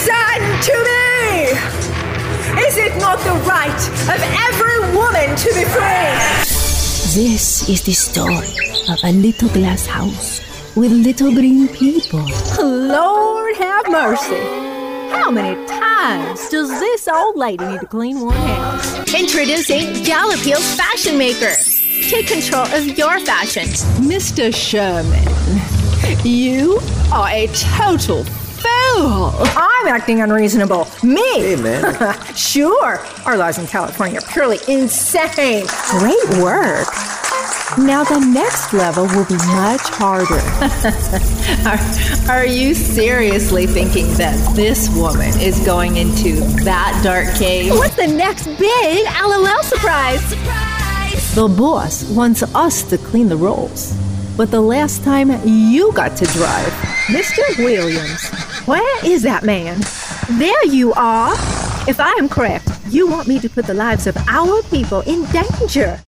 Listen to me! Is it not the right of every woman to be free? This is the story of a little glass house with little green people. Lord have mercy. How many times does this old lady need to clean one house? Introducing Gal Appeal's Fashion Maker. Take control of your fashion. Mr. Sherman, you are a total fool. I'm acting unreasonable. Me? Hey, man. Sure. Our laws in California are purely insane. Great work. Now the next level will be much harder. Are you seriously thinking that this woman is going into that dark cave? What's the next big LOL surprise? The boss wants us to clean the rolls. But the last time you got to drive, Mr. Williams, where is that man? There you are. If I am correct, you want me to put the lives of our people in danger.